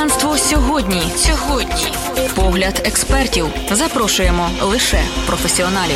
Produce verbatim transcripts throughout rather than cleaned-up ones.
Християнство сьогодні. Сьогодні. Погляд експертів. Запрошуємо лише професіоналів.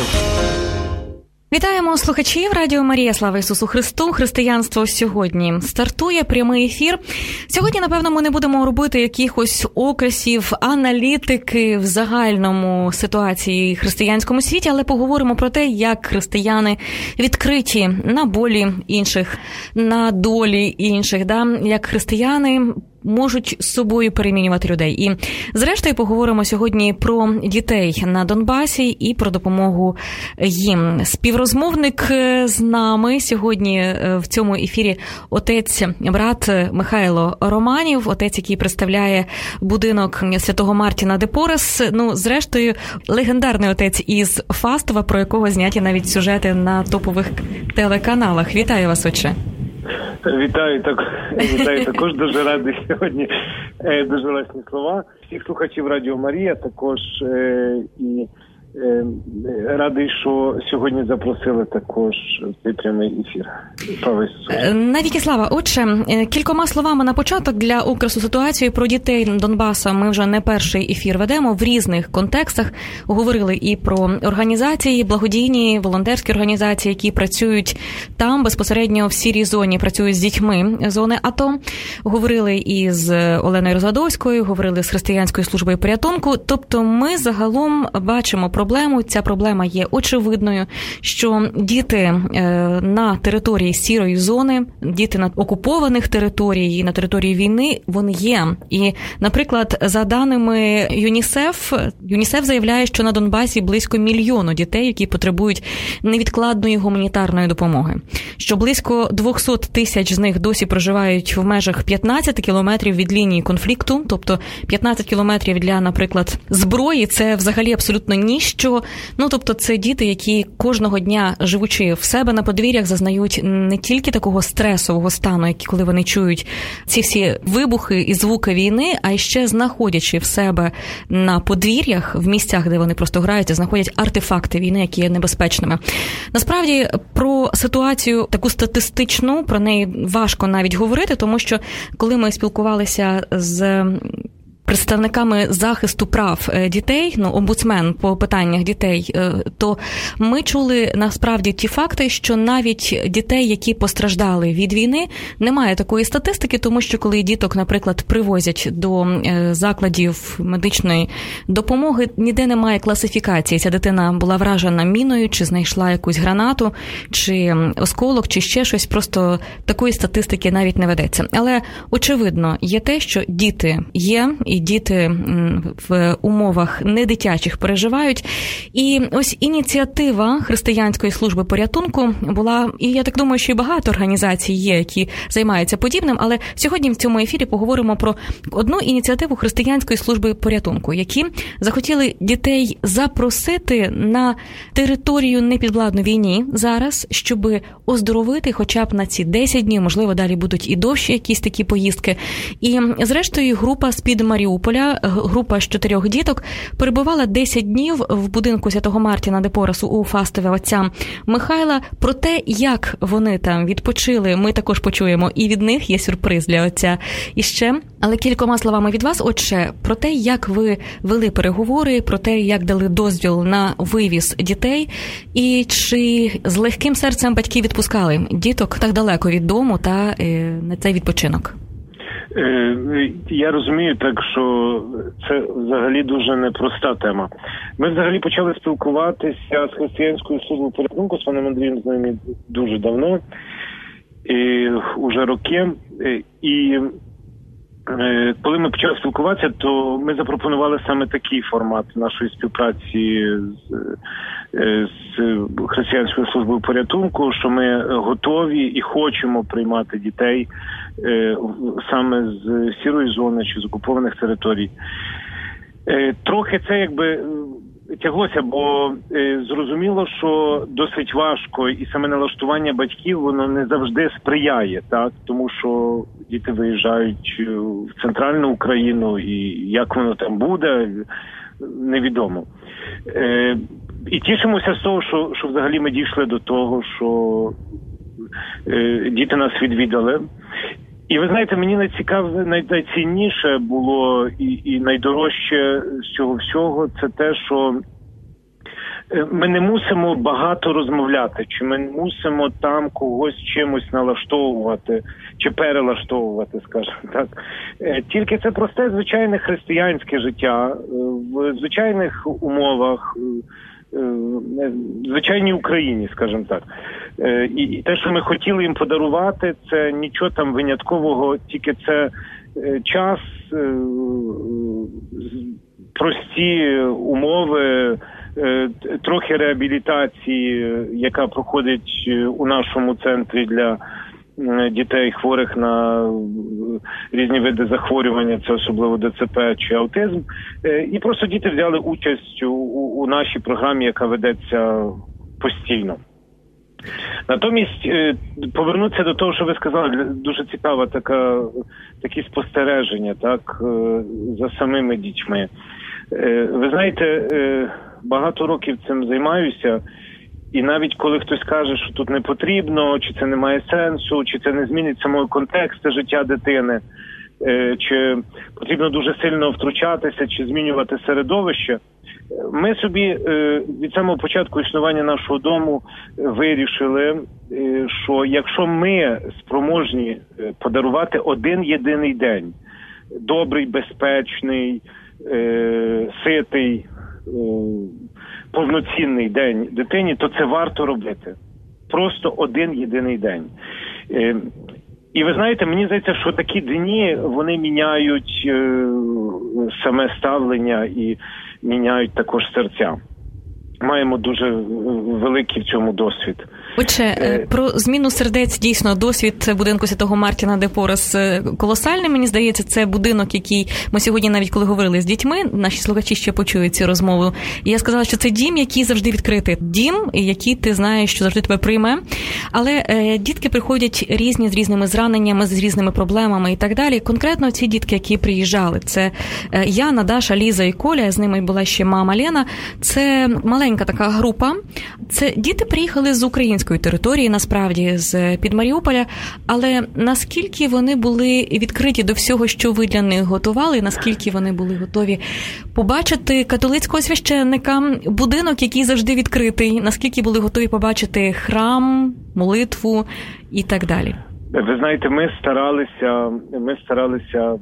Вітаємо слухачів Радіо Марія. Слава Ісусу Христу! Християнство сьогодні. Стартує прямий ефір. Сьогодні, напевно, ми не будемо робити якихось окресів, аналітики в загальному ситуації в християнському світі, але поговоримо про те, як християни відкриті на болі інших, на долі інших, да? Як християни можуть з собою перемінювати людей. І, зрештою, поговоримо сьогодні про дітей на Донбасі і про допомогу їм. Співрозмовник з нами сьогодні в цьому ефірі отець, брат Михайло Романів, отець, який представляє будинок Святого Мартіна де Порес. Ну, зрештою, легендарний отець із Фастова, про якого зняті навіть сюжети на топових телеканалах. Вітаю вас, отче. Вітаю, так, вітаю також, дуже радий сьогодні, е, дуже власні слова. Всіх слухачів Радіо Марія, також е, і е, радий, що сьогодні запросили також в цей прямий ефір. Слава Ісусу. Навіки слава. Отже, кількома словами на початок для окресу ситуації про дітей Донбасу. Ми вже не перший ефір ведемо в різних контекстах. Говорили і про організації, благодійні, волонтерські організації, які працюють там безпосередньо в сірій зоні, працюють з дітьми зони АТО. Говорили і з Оленою Розладовською, говорили з Християнською службою порятунку. Тобто ми загалом бачимо проблему. Ця проблема є очевидною, що діти на території сірої зони, діти на окупованих територіях, на території війни, вони є. І, наприклад, за даними ЮНІСЕФ, ЮНІСЕФ заявляє, що на Донбасі близько мільйону дітей, які потребують невідкладної гуманітарної допомоги. Що близько двісті тисяч з них досі проживають в межах п'ятнадцять кілометрів від лінії конфлікту, тобто п'ятнадцять кілометрів для, наприклад, зброї, це взагалі абсолютно ніщо. Ну, тобто це діти, які кожного дня, живучи в себе на подвір'ях, зазнають не тільки такого стресового стану, як коли вони чують ці всі вибухи і звуки війни, а ще знаходячи в себе на подвір'ях, в місцях, де вони просто граються, знаходять артефакти війни, які є небезпечними. Насправді, про ситуацію таку статистичну, про неї важко навіть говорити, тому що коли ми спілкувалися з представниками захисту прав дітей, ну, омбудсмен по питаннях дітей, то ми чули насправді ті факти, що навіть дітей, які постраждали від війни, немає такої статистики, тому що коли діток, наприклад, привозять до закладів медичної допомоги, ніде немає класифікації. Ця дитина була вражена міною, чи знайшла якусь гранату, чи осколок, чи ще щось. Просто такої статистики навіть не ведеться. Але, очевидно, є те, що діти є, і діти в умовах недитячих переживають. І ось ініціатива Християнської служби порятунку була, і я так думаю, що і багато організацій є, які займаються подібним, але сьогодні в цьому ефірі поговоримо про одну ініціативу Християнської служби порятунку, які захотіли дітей запросити на територію непідвладну війні зараз, щоб оздоровити хоча б на ці десять днів, можливо, далі будуть і довші якісь такі поїздки. І, зрештою, група з-під Маріуполя, група з чотирьох діток, перебувала десять днів в будинку Святого Мартіна де Поресу у Фастові отця Михайла. Про те, як вони там відпочили, ми також почуємо, і від них є сюрприз для отця іще. Але кількома словами від вас, отже, про те, як ви вели переговори, про те, як дали дозвіл на вивіз дітей, і чи з легким серцем батьки відпускали діток так далеко від дому та е, на цей відпочинок? Я розумію так, що це взагалі дуже непроста тема. Ми взагалі почали спілкуватися з Християнською службою порятунку, з паном Андрієм знайомі дуже давно, і, уже роки. І коли ми почали спілкуватися, то ми запропонували саме такий формат нашої співпраці з, з Християнською службою порятунку, що ми готові і хочемо приймати дітей саме з сірої зони чи з окупованих територій. Трохи це якби тяглося, бо е, зрозуміло, що досить важко, і саме налаштування батьків, воно не завжди сприяє, так, тому що діти виїжджають в центральну Україну, і як воно там буде, невідомо. Е, і тішимося з того, що, що взагалі ми дійшли до того, що е, діти нас відвідали. І ви знаєте, мені найцікаве, найцінніше було і, і найдорожче з цього всього – це те, що ми не мусимо багато розмовляти, чи ми не мусимо там когось чимось налаштовувати, чи перелаштовувати, скажімо так. Тільки це просте, звичайне християнське життя, в звичайних умовах, в звичайній Україні, скажімо так. І те, що ми хотіли їм подарувати, це нічого там виняткового, тільки це час, прості умови, трохи реабілітації, яка проходить у нашому центрі для дітей, хворих на різні види захворювання, це особливо ДЦП чи аутизм. І просто діти взяли участь у, у нашій програмі, яка ведеться постійно. Натомість, повернутися до того, що ви сказали, дуже цікаве така, такі спостереження, так, за самими дітьми. Ви знаєте, багато років цим займаюся, і навіть коли хтось каже, що тут не потрібно, чи це не має сенсу, чи це не змінить самого контексту життя дитини, чи потрібно дуже сильно втручатися, чи змінювати середовище, ми собі від самого початку існування нашого дому вирішили, що якщо ми спроможні подарувати один єдиний день, добрий, безпечний, ситий, повноцінний день дитині, то це варто робити. Просто один єдиний день. І ви знаєте, мені здається, що такі дні, вони міняють е, саме ставлення і міняють також серця. Маємо дуже великий в цьому досвід. Отже, про зміну сердець, дійсно, досвід будинку Святого Мартіна де Порес колосальний, мені здається. Це будинок, який ми сьогодні, навіть коли говорили з дітьми, наші слухачі ще почують цю розмову, і я сказала, що це дім, який завжди відкритий. Дім, який ти знаєш, що завжди тебе прийме. Але е, дітки приходять різні, з різними зраненнями, з різними проблемами і так далі. Конкретно ці дітки, які приїжджали, це е, Яна, Даша, Ліза і Коля, з ними була ще мама Лена. Це маленька така група. Це діти приїхали з української території, насправді, з-під Маріуполя, але наскільки вони були відкриті до всього, що ви для них готували, наскільки вони були готові побачити католицького священника, будинок, який завжди відкритий, наскільки були готові побачити храм, молитву і так далі? Ви знаєте, ми старалися, ми старалися,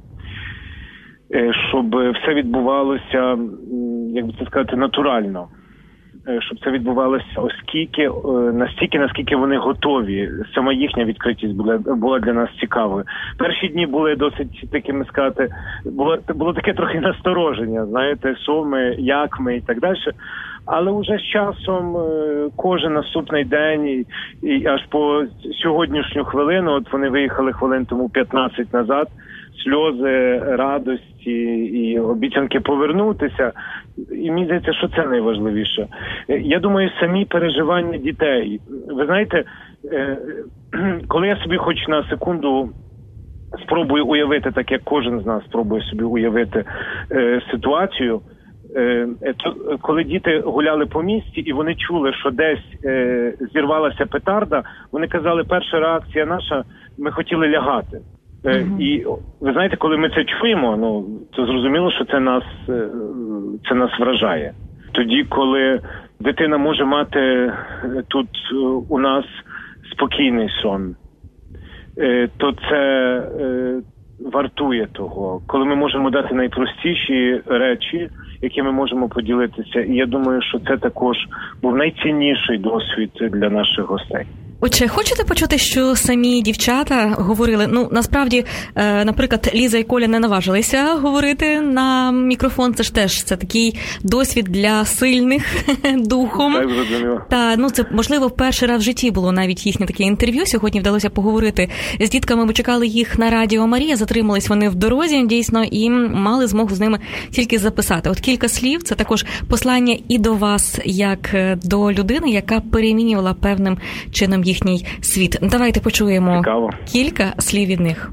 щоб все відбувалося, як би це сказати, натурально. Щоб це відбувалося оскільки, настільки, наскільки вони готові. Сама їхня відкритість була, була для нас цікавою. Перші дні були досить такими, сказати, було, було таке трохи настороження, знаєте, що ми, як ми і так далі. Але вже з часом кожен наступний день і, і аж по сьогоднішню хвилину, от вони виїхали хвилин тому п'ятнадцять назад, сльози, радості і обіцянки повернутися. І мені здається, що це найважливіше. Я думаю, самі переживання дітей. Ви знаєте, коли я собі хоч на секунду спробую уявити, так як кожен з нас спробує собі уявити ситуацію, то, коли діти гуляли по місті і вони чули, що десь зірвалася петарда, вони казали, перша реакція наша, ми хотіли лягати. Mm-hmm. І ви знаєте, коли ми це чуємо, ну, то зрозуміло, що це нас, це нас вражає. Тоді, коли дитина може мати тут у нас спокійний сон, то це вартує того. Коли ми можемо дати найпростіші речі, які ми можемо поділитися. І я думаю, що це також був найцінніший досвід для наших гостей. Отже, хочете почути, що самі дівчата говорили? Ну, насправді, е, наприклад, Ліза і Коля не наважилися говорити на мікрофон. Це ж теж це такий досвід для сильних духом. Так, зрозуміло. Та, ну, це, можливо, в перший раз в житті було навіть їхнє таке інтерв'ю. Сьогодні вдалося поговорити з дітками. Ми чекали їх на Радіо Марія, затримались вони в дорозі, дійсно, і мали змогу з ними тільки записати. От кілька слів, це також послання і до вас, як до людини, яка перемінювала певним чином їхній світ. Давайте почуємо Цікаво. Кілька слів від них.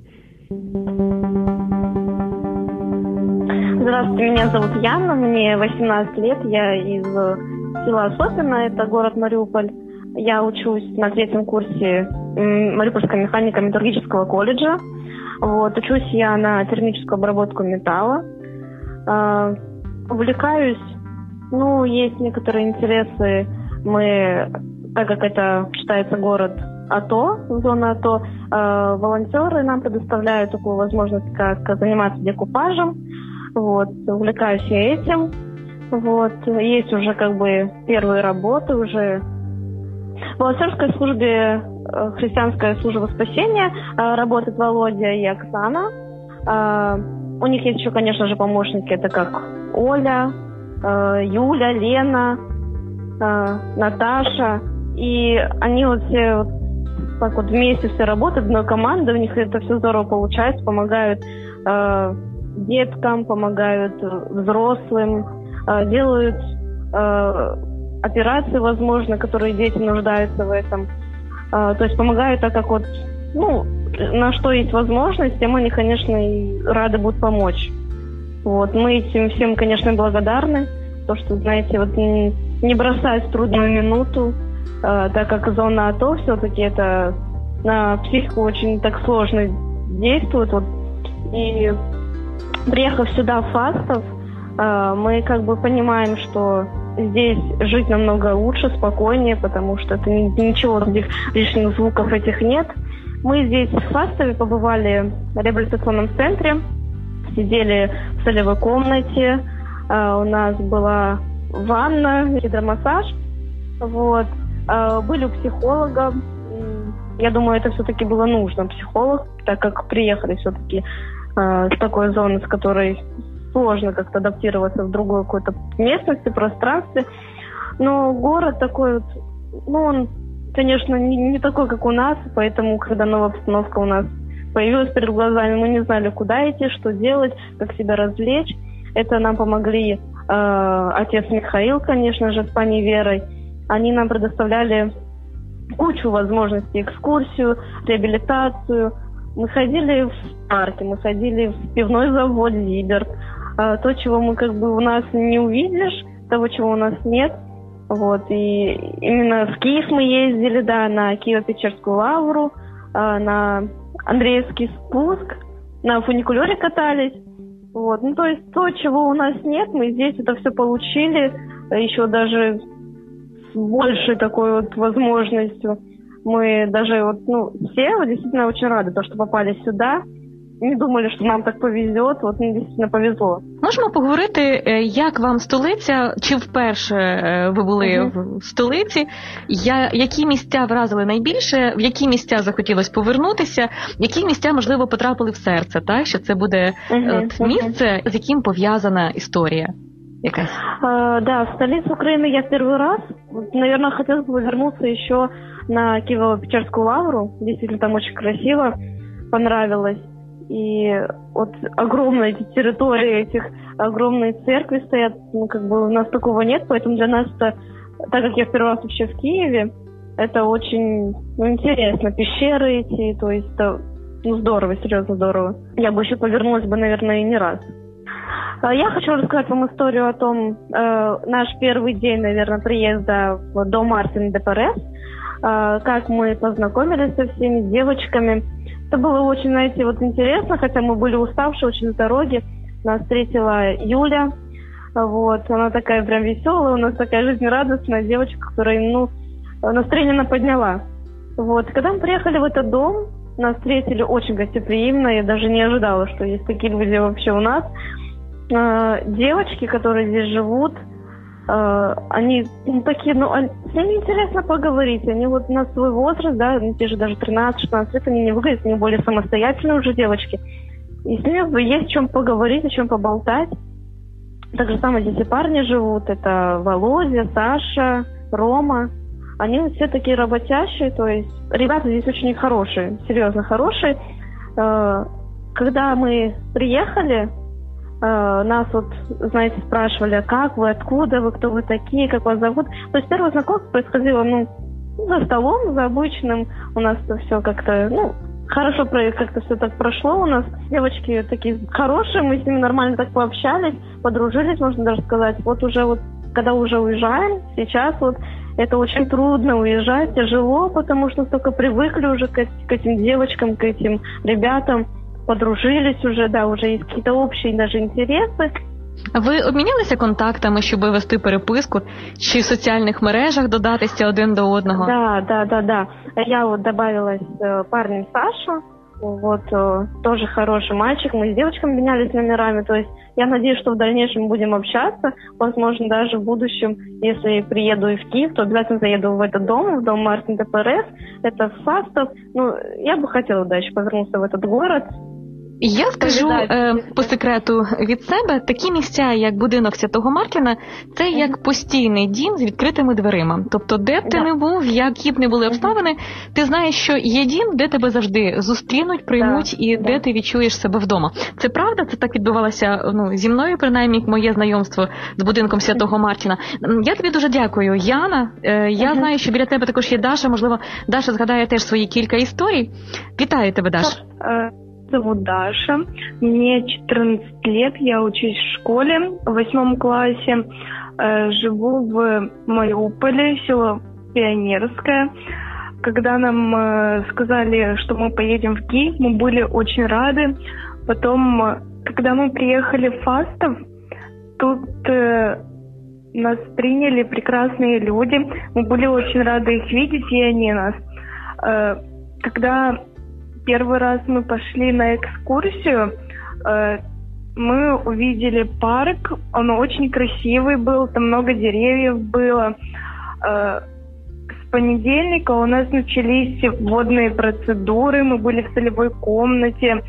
Здравствуйте, меня зовут Яна, мне восемнадцать лет, я из села Сопино, это город Мариуполь. Я учусь на третьем курсе Мариупольского механико-металлургического колледжа. Вот, учусь я на термическую обработку металла. Э, увлекаюсь, ну, есть некоторые интересы. Мы, так как это считается город АТО, зона АТО, э, волонтеры нам предоставляют такую возможность, как заниматься декупажем. Вот, увлекаюсь я этим. Вот, есть уже как бы первые работы уже. В волонтерской службе «Христианская служба спасения» работает Володя и Оксана. У них есть еще, конечно же, помощники, это как Оля, Юля, Лена, Наташа. И они вот все вот так вот вместе все работают, одной командой, у них это все здорово получается, помогают э, деткам, помогают взрослым, э, делают э, операции, возможно, которые дети нуждаются в этом. Э, то есть помогают так, как вот, ну, на что есть возможность, тем они, конечно, и рады будут помочь. Вот, мы этим всем, конечно, благодарны, то, что, знаете, вот не, не бросать в трудную минуту, э, так как зона АТО все-таки это на психику очень так сложно действует. Вот. И приехав сюда в Фастов, э, мы как бы понимаем, что здесь жить намного лучше, спокойнее, потому что это ни, ничего, этих лишних звуков этих нет. Мы здесь в Фастове побывали в реабилитационном центре, сидели в солевой комнате, э, у нас была ванна, гидромассаж, вот. Э, были у психолога. Я думаю, это все-таки было нужно, психолог, так как приехали все-таки э, с такой зоны, с которой сложно как-то адаптироваться в другой какой-то местности, пространстве. Но город такой вот, ну, он, конечно, не, не такой, как у нас, поэтому, когда новая обстановка у нас появилась перед глазами, мы не знали, куда идти, что делать, как себя развлечь. Это нам помогли э, отец Михаил, конечно же, с паней Верой. Они нам предоставляли кучу возможностей, экскурсию, реабилитацию. Мы ходили в парке, мы ходили в пивной завод «Зиберт». А, то, чего мы как бы у нас не увидишь, того, чего у нас нет. Вот. И именно в Киев мы ездили, да, на Киево-Печерскую лавру, а, на Андреевский спуск, на фуникулере катались. Вот. Ну, то есть то, чего у нас нет, мы здесь это все получили, еще даже большей такой вот возможностью. Мы даже вот, ну, все вот действительно очень рады, то, что попали сюда. Не думали, що нам так повезет, от мені дійсно повезло. Можемо поговорити, як вам столиця, чи вперше ви були uh-huh. в столиці, я, які місця вразили найбільше, в які місця захотілося повернутися, які місця, можливо, потрапили в серце, так? Що це буде uh-huh. от, місце, uh-huh. з яким пов'язана історія якась? Uh, да, в столицу Украины я первый раз. Вот, наверное, хотелось бы вернуться еще на Киево-Печерскую лавру. Действительно, там очень красиво, понравилось. И вот огромные эти территории, этих огромные церкви стоят, ну, как бы у нас такого нет, поэтому для нас это, так как я в первый раз вообще в Киеве, это очень, ну, интересно. Пещеры эти, то есть это, ну, здорово, серьезно здорово. Я бы еще повернулась бы, наверное, и не раз. Я хочу рассказать вам историю о том, э, наш первый день, наверное, приезда в дом Мартин де Перес, э, как мы познакомились со всеми девочками. Это было очень, знаете, вот интересно, хотя мы были уставшие очень с дороги. Нас встретила Юля, вот, она такая прям веселая, у нас такая жизнерадостная девочка, которая, ну, настроение она подняла. Вот, когда мы приехали в этот дом, нас встретили очень гостеприимно, я даже не ожидала, что есть такие люди вообще у нас. Девочки, которые здесь живут, они, ну, такие, ну, с ними интересно поговорить. Они вот на свой возраст, да, те же даже тринадцать-шестнадцать лет, они не выглядят, они более самостоятельные уже девочки. И с ними есть о чем поговорить, о чем поболтать. Так же самое здесь и парни живут. Это Володя, Саша, Рома. Они все такие работящие, то есть ребята здесь очень хорошие, серьезно хорошие. Когда мы приехали, нас вот, знаете, спрашивали, как вы, откуда вы, кто вы такие, как вас зовут. То есть первое знакомство происходило, ну, за столом, за обычным. У нас это все как-то, ну, хорошо как-то все так прошло у нас. Девочки такие хорошие, мы с ними нормально так пообщались, подружились, можно даже сказать. Вот уже вот, когда уже уезжаем, сейчас вот, это очень трудно уезжать, тяжело, потому что только привыкли уже к, к этим девочкам, к этим ребятам, подружились уже, да, уже есть какие-то общие даже интересы. Ви обмінялися контактами, щоб вести переписку, чи в соціальних мережах додатися один до одного? Да, да, да, да. Я вот добавилась э, парнем Саша, вот, э, тоже хороший мальчик, мы с девочками менялись номерами, то есть я надеюсь, что в дальнейшем будем общаться, возможно, даже в будущем, если приеду и в Киев, то обязательно заеду в этот дом, в дом Мартин ДПРС, это Фастов, ну, я бы хотела, да, еще повернуться в этот город. Я скажу е, по секрету від себе, такі місця, як будинок Святого Мартіна, це як постійний дім з відкритими дверима. Тобто, де б ти да. не був, які б не були обставини, ти знаєш, що є дім, де тебе завжди зустрінуть, приймуть да. і да. де ти відчуєш себе вдома. Це правда? Це так відбувалося ну, зі мною, принаймні, моє знайомство з будинком Святого Мартіна. Я тобі дуже дякую, Яна. Е, я uh-huh. знаю, що біля тебе також є Даша. Можливо, Даша згадає теж свої кілька історій. Вітаю тебе, Даша. Зовут Даша, мне четырнадцать лет, я учусь в школе в восьмом классе, э, живу в Мариуполе, село Пионерское. Когда нам э, сказали, что мы поедем в Киев, мы были очень рады. Потом, когда мы приехали в Фастов, тут э, нас приняли прекрасные люди, мы были очень рады их видеть, и они нас. Э, когда первый раз мы пошли на экскурсию, э, мы увидели парк, он очень красивый был, там много деревьев было. Э, с понедельника у нас начались водные процедуры, мы были в солевой комнате,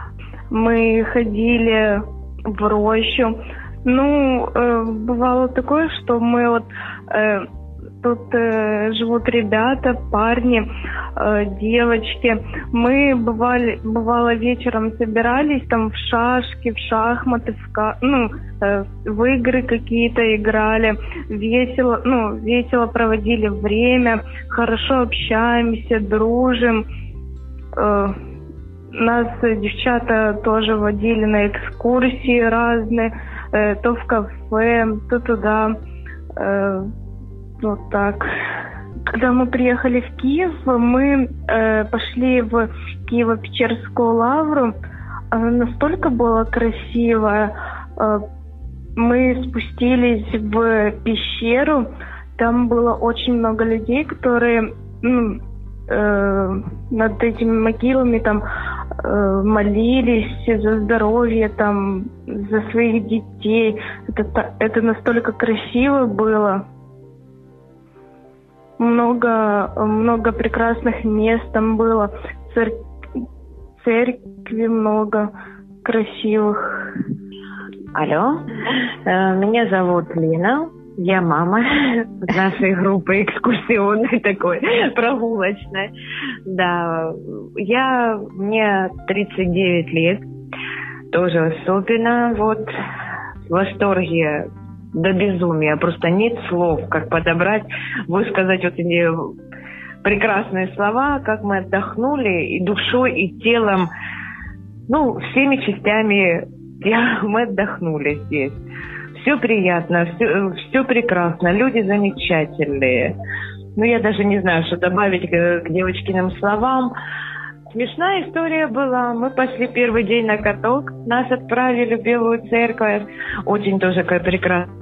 мы ходили в рощу. Ну, э, бывало такое, что мы вот... Э, Тут э, живут ребята, парни, э, девочки. Мы бывали, бывало вечером собирались там в шашки, в шахматы, в, ка- ну, э, в игры какие-то играли. Весело, ну, весело проводили время, хорошо общаемся, дружим. Э, нас девчата тоже водили на экскурсии разные, э, то в кафе, то туда. Э, Вот так. Когда мы приехали в Киев, мы э, пошли в Киево-Печерскую лавру. Она настолько была красивая. Э, мы спустились в пещеру. Там было очень много людей, которые ну, э, над этими могилами там э, молились за здоровье, там, за своих детей. Это, это настолько красиво было. Много, много прекрасных мест там было, Цер... церкви много красивых. Алло, меня зовут Лена, я мама нашей группы экскурсионной такой, прогулочной. Да, я, мне тридцать девять лет, тоже особенно, вот, в восторге до безумия, просто нет слов, как подобрать, высказать вот эти прекрасные слова, как мы отдохнули и душой, и телом, ну, всеми частями мы отдохнули здесь. Все приятно, все, все прекрасно, люди замечательные. Ну, я даже не знаю, что добавить к, к девочкиным словам. Смешная история была. Мы пошли первый день на каток, нас отправили в Белую Церковь. Очень тоже какой прекрасный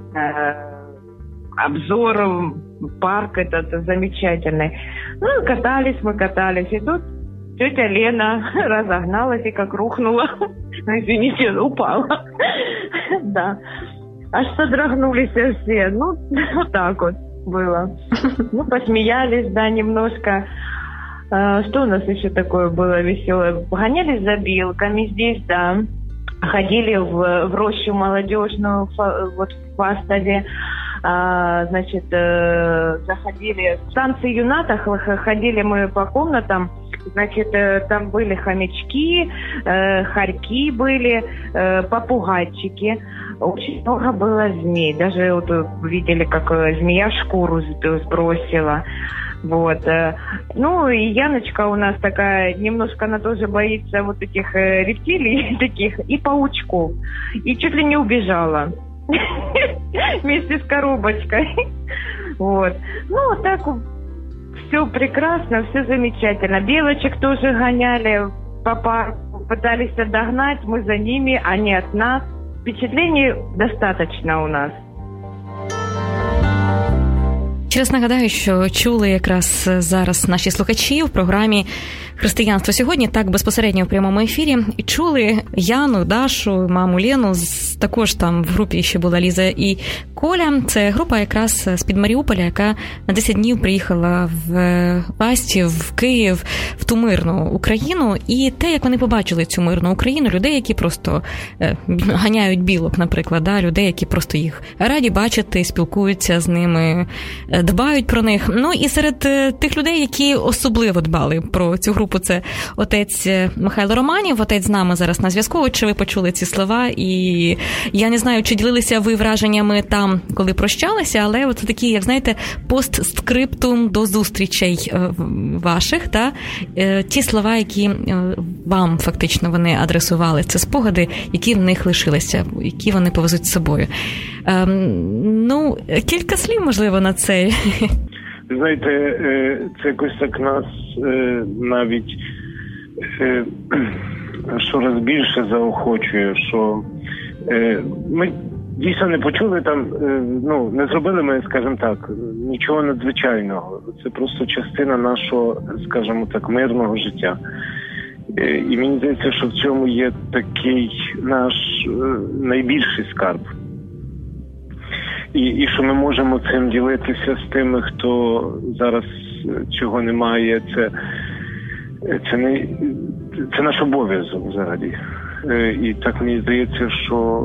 обзор, парк этот замечательный. Ну, катались мы, катались. И тут тетя Лена разогналась и как рухнула. Извините, упала. Да. Аж содрогнулись все. Ну, вот так вот было. Ну, посмеялись, да, немножко. Что у нас еще такое было веселое? Гонялись за белками здесь, да. Ходили в, в рощу молодежную, вот в Фастове. А, значит, э, заходили в станции Юнатах, ходили мы по комнатам. Значит, э, там были хомячки, э, хорьки были, э, попугайчики. Очень много было змей. Даже вот видели, как змея шкуру сбросила. Вот. Ну, и Яночка у нас такая, немножко она тоже боится вот этих э, рептилий таких и паучков. И чуть ли не убежала. Вместе с коробочкой. Вот. Ну, вот так все прекрасно, все замечательно. Белочек тоже гоняли по парку, пытались догнать, мы за ними, они от нас. Впечатлений достаточно у нас. Ще раз нагадаю, що чули якраз зараз наші слухачі в програмі «Християнство сьогодні», так безпосередньо в прямому ефірі, і чули Яну, Дашу, маму Лену, також там в групі ще була Ліза і Коля. Це група якраз з-під Маріуполя, яка на десять днів приїхала в Фастів, в Київ, в ту мирну Україну. І те, як вони побачили цю мирну Україну, людей, які просто е, ганяють білок, наприклад, да, людей, які просто їх раді бачити, спілкуються з ними, дбають про них. Ну і серед тих людей, які особливо дбали про цю групу, це отець Михайло Романів, отець з нами зараз на зв'язку. Чи ви почули ці слова? І я не знаю, чи ділилися ви враженнями там, коли прощалися, але от такі, як знаєте, постскриптум до зустрічей ваших, та ті слова, які вам фактично вони адресували, це спогади, які в них лишилися, які вони повезуть з собою. Ну, кілька слів, можливо, на це. Знаєте, це якось так нас навіть щораз більше заохочує, що ми дійсно не почули там, ну, не зробили ми, скажімо так, нічого надзвичайного. Це просто частина нашого, скажімо так, мирного життя. І мені здається, що в цьому є такий наш найбільший скарб. І, і що ми можемо цим ділитися з тими, хто зараз цього не має. Це, це, не, це наш обов'язок взагалі. І так мені здається, що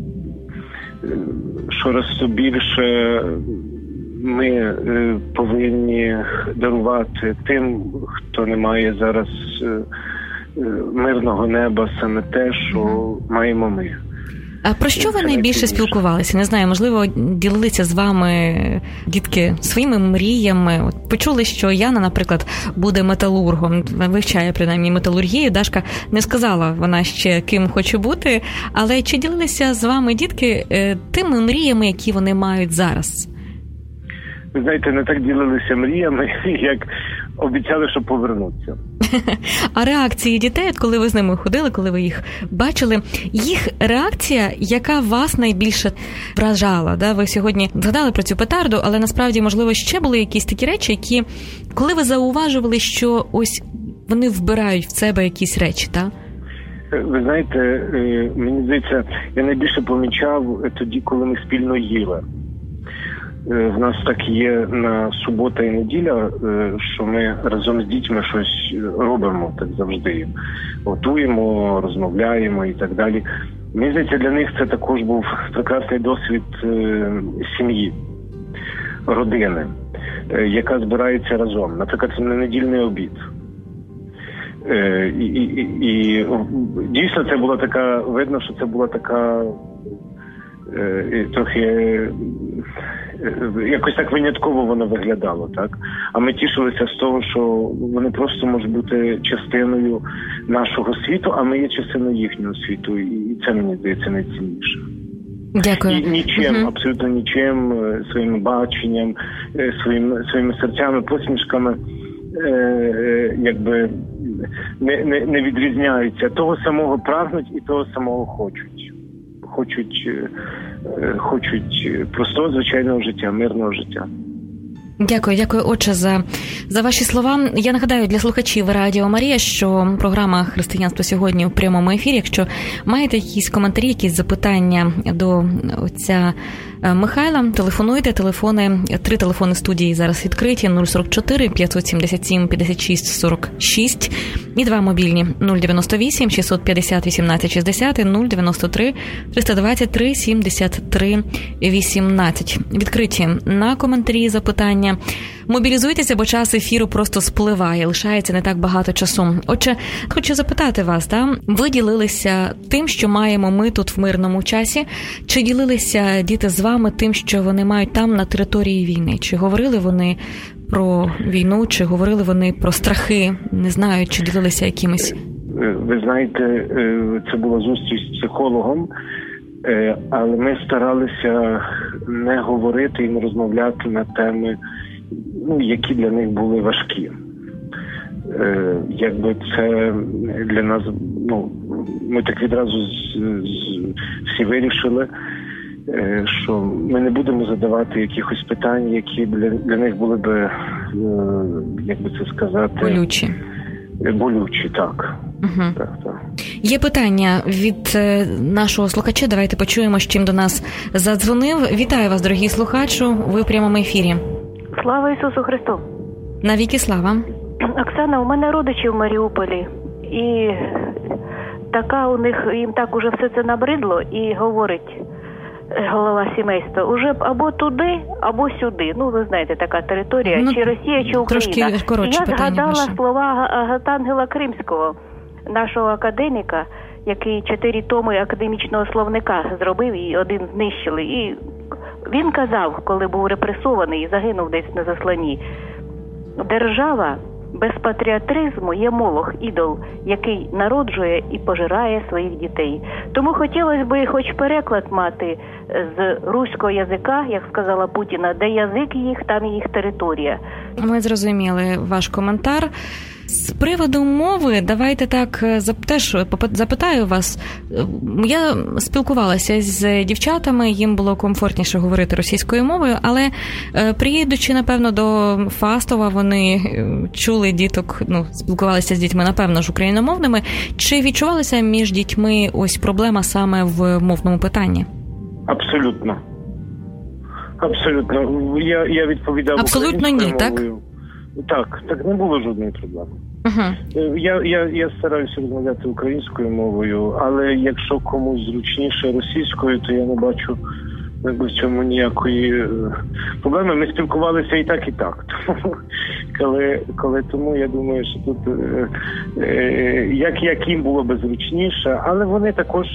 щораз то більше ми повинні дарувати тим, хто не має зараз мирного неба, саме те, що маємо ми. А про що ви найбільше спілкувалися? Не знаю, можливо, ділилися з вами дітки своїми мріями. От почули, що Яна, наприклад, буде металургом, вивчає принаймні металургію. Дашка не сказала вона ще, ким хоче бути, але чи ділилися з вами дітки тими мріями, які вони мають зараз? Ви знаєте, не так ділилися мріями, як обіцяли, що повернуться. А реакції дітей, коли ви з ними ходили, коли ви їх бачили, їх реакція, яка вас найбільше вражала? Да? Ви сьогодні згадали про цю петарду, але насправді, можливо, ще були якісь такі речі, які, коли ви зауважували, що ось вони вбирають в себе якісь речі, так? Ви знаєте, мені здається, я найбільше помічав тоді, коли ми спільно їли. В нас так є на субота і неділя, що ми разом з дітьми щось робимо, так завжди. Готуємо, розмовляємо і так далі. Мені здається, для них це також був прекрасний досвід сім'ї, родини, яка збирається разом. Наприклад, це не недільний обід. І, і, і дійсно це була така, видно, що це була така трохи якось так винятково воно виглядало, так? А ми тішилися з того, що вони просто можуть бути частиною нашого світу, а ми є частиною їхнього світу. І це, мені здається, найцінніше. Дякую. І нічим, uh-huh. абсолютно нічим, своїм баченням, своїм, своїми серцями, посмішками, е, е, якби не, не, не відрізняються. Того самого прагнуть і того самого хочуть. Хочуть, хочуть простого, звичайного життя, мирного життя. Дякую, дякую, отче, за, за ваші слова. Я нагадаю для слухачів Радіо Марія, що програма «Християнство сьогодні» у прямому ефірі. Якщо маєте якісь коментарі, якісь запитання до отця Михайла, телефонуйте. Телефони, три телефони студії зараз відкриті: нуль сорок чотири п'ятсот сімдесят сім п'ятдесят шість сорок шість і два мобільні: нуль дев'яносто вісім шістсот п'ятдесят вісімнадцять шістдесят і нуль дев'яносто три триста двадцять три сімдесят три вісімнадцять. Відкриті на коментарі, запитання. Мобілізуйтеся, бо час ефіру просто спливає, лишається не так багато часу. Отже, хочу запитати вас, да? Ви ділилися тим, що маємо ми тут в мирному часі? Чи ділилися діти з вами тим, що вони мають там на території війни? Чи говорили вони про війну, чи говорили вони про страхи? Не знаю, чи ділилися якимись? Ви знаєте, це була зустріч з психологом, Але ми старалися не говорити і не розмовляти на теми, ну, які для них були важкі. Якби це для нас, ну, ми так відразу з, з, всі вирішили, що ми не будемо задавати якихось питань, які для, для них були би, як би це сказати... Болючі. Болючі, так. Угу. Так, так. Є питання від нашого слухача. Давайте почуємо, з чим до нас задзвонив. Вітаю вас, дорогі слухачу. Ви в прямому ефірі. Слава Ісусу Христу. Навіки слава. Оксана, у мене родичі в Маріуполі. І така у них, їм так уже все це набридло, і говорить голова сімейства, уже або туди, або сюди. Ну, ви знаєте, така територія, ну, чи Росія, чи Україна. І я згадала ваше. слова Агатангела Кримського, нашого академіка, який чотири томи академічного словника зробив і один знищили. І він казав, коли був репресований і загинув десь на засланні, держава без патріотизму є молох, ідол, який народжує і пожирає своїх дітей. Тому хотілося б хоч переклад мати з руського язика, як сказала Путіна, де язик їх, там і їх територія. Ми зрозуміли ваш коментар. З приводу мови, давайте так теж запитаю вас. Я спілкувалася з дівчатами, їм було комфортніше говорити російською мовою, але приїдучи, напевно, до Фастова, вони чули діток, ну, спілкувалися з дітьми, напевно ж, україномовними. Чи відчувалася між дітьми ось проблема саме в мовному питанні? Абсолютно. Абсолютно. Я, я відповідав Абсолютно ні, так? Мовою. Так, так не було жодної проблеми. Uh-huh. Я, я, я стараюся розмовляти українською мовою, але якщо комусь зручніше російською, то я не бачу в цьому ніякої проблеми. Ми спілкувалися і так, і так. коли, коли тому я думаю, що тут як, як їм було би зручніше, але вони також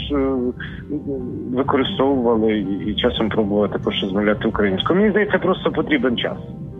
використовували і часом пробували також розмовляти українською. Мені здається, просто потрібен час.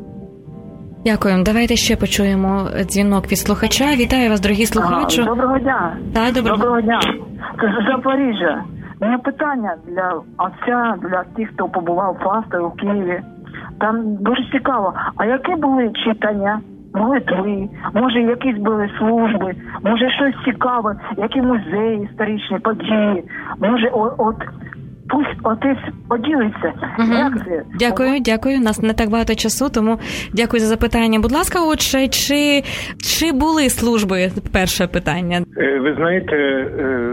Дякую. Давайте ще почуємо дзвінок від слухача. Вітаю вас, дорогі слухачі. Ага, доброго дня. Так, доброго. доброго дня. З Запоріжжя. У мене питання для отця, для тих, хто побував в Фастові, в Києві. Там дуже цікаво. А які були читання, молитви, може якісь були служби, може щось цікаве, які музеї, історичні події, може от... от пусть отець поділиться. Угу. Як це? Дякую, дякую. У нас не так багато часу, тому дякую за запитання. Будь ласка, отже, чи, чи були служби? Перше питання. Ви знаєте,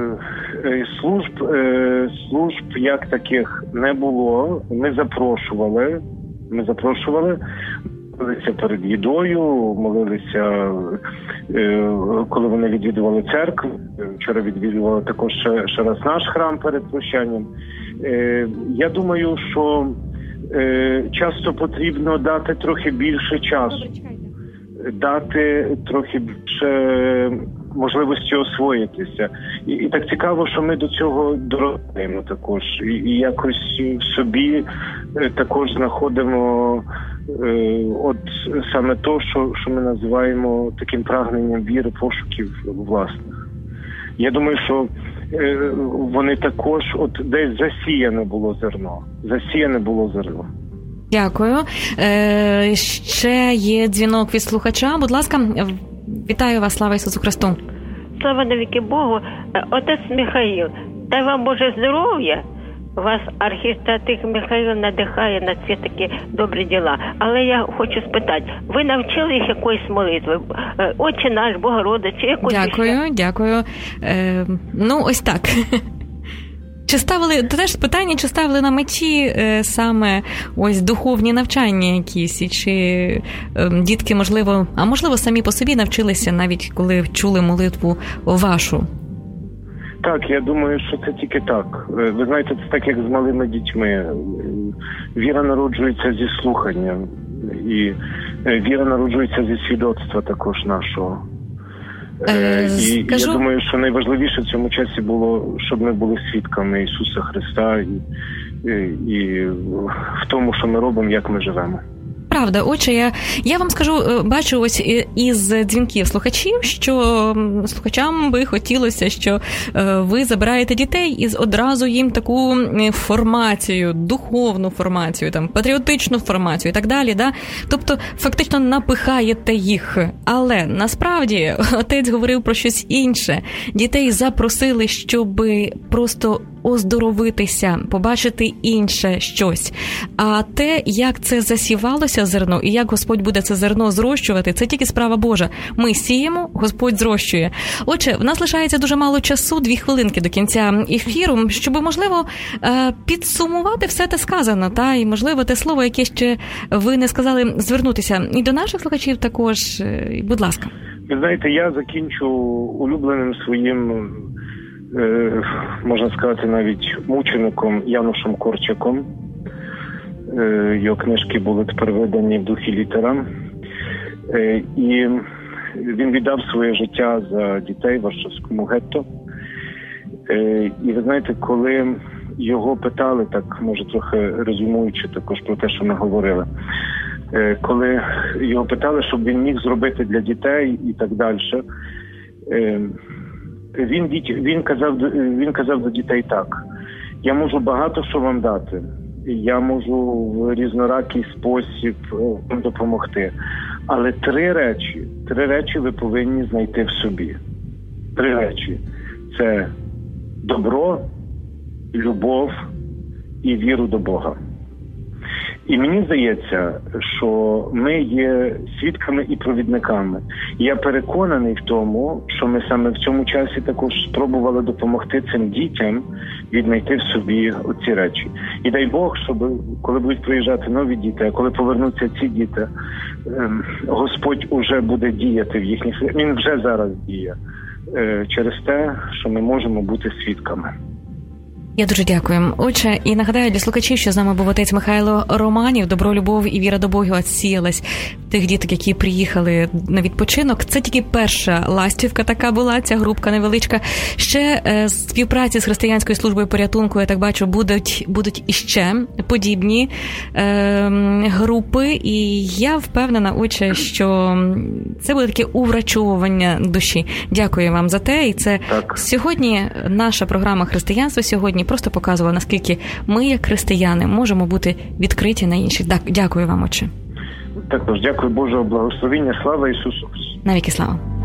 служб, служб як таких не було. Ми запрошували, ми запрошували, молилися перед їдою, молилися, коли вони відвідували церкву. Вчора відвідували також ще, ще раз наш храм перед прощанням. Я думаю, що часто потрібно дати трохи більше часу, дати трохи більше можливості освоїтися. І, і так цікаво, що ми до цього доростаємо також. І, і якось в собі також знаходимо е, от саме то, що, що ми називаємо таким прагненням віри, пошуків власних. Я думаю, що е, вони також, от десь засіяне було зерно. Засіяне було зерно. Дякую. Е, ще є дзвінок від слухача. Будь ласка, вітаю вас, слава Ісусу Христу. Слава навіки Богу. Отець Михаїл, дай вам Боже здоров'я. Вас архістратик Михаїл надихає на ці такі добрі діла. Але я хочу спитати, ви навчили їх якоїсь молитви? Отче наш, Богородице, якусь? Дякую, ще? дякую. Е, ну, ось так. Чи ставили, теж питання, чи ставили на меті е, саме ось духовні навчання якісь, і чи е, дітки, можливо, а можливо самі по собі навчилися, навіть коли чули молитву вашу? Так, я думаю, що це тільки так. Ви знаєте, це так, як з малими дітьми. Віра народжується зі слухання, і віра народжується зі свідоцтва також нашого. Е, і скажу... я думаю, що найважливіше в цьому часі було, щоб ми були свідками Ісуса Христа і, і, і в тому, що ми робимо, як ми живемо. правда. Отже, я, я вам скажу, бачу ось із дзвінків слухачів, що слухачам би хотілося, що ви забираєте дітей і одразу їм таку формацію, духовну формацію, там, патріотичну формацію і так далі. Да? Тобто, фактично напихаєте їх. Але насправді отець говорив про щось інше. Дітей запросили, щоб просто оздоровитися, побачити інше щось. А те, як це засівалося зерно, і як Господь буде це зерно зрощувати, це тільки справа Божа. Ми сіємо, Господь зрощує. Отже, в нас лишається дуже мало часу, дві хвилинки до кінця ефіру, щоб, можливо, підсумувати все те сказано, та, і, можливо, те слово, яке ще ви не сказали, звернутися і до наших слухачів також. Будь ласка. Ви знаєте, я закінчу улюбленим своїм, можна сказати, навіть мучеником Янушем Корчаком. Його книжки були тепер видані в духі літера. І він віддав своє життя за дітей в Варшавському гетто. І ви знаєте, коли його питали, так, може, трохи резюмуючи також про те, що ми говорили, коли його питали, щоб він міг зробити для дітей і так далі, він, він, казав, він казав до дітей так: я можу багато що вам дати, я можу в різноракий спосіб вам допомогти, але три речі, три речі ви повинні знайти в собі. Три речі. Це добро, любов і віру до Бога. І мені здається, що ми є свідками і провідниками. Я переконаний в тому, що ми саме в цьому часі також спробували допомогти цим дітям віднайти в собі оці речі. І дай Бог, щоб коли будуть приїжджати нові діти, а коли повернуться ці діти, Господь уже буде діяти в їхніх... Він вже зараз діє через те, що ми можемо бути свідками. Я дуже дякую. Отже, і нагадаю для слухачів, що з нами був отець Михайло Романів. Добро, любов і віра до Бога сіялась тих діток, які приїхали на відпочинок. Це тільки перша ластівка така була, ця групка невеличка. Ще е, співпраці з християнською службою порятунку, я так бачу, будуть, будуть іще подібні е, групи. І я впевнена, отче, що це буде таке уврачовування душі. Дякую вам за те. І це так. Сьогодні наша програма «Християнство» сьогодні просто показувала, наскільки ми, як християни, можемо бути відкриті на інших. Дякую вам, отче. Також дякую Божого благословення. Слава Ісусу! Навіки слава!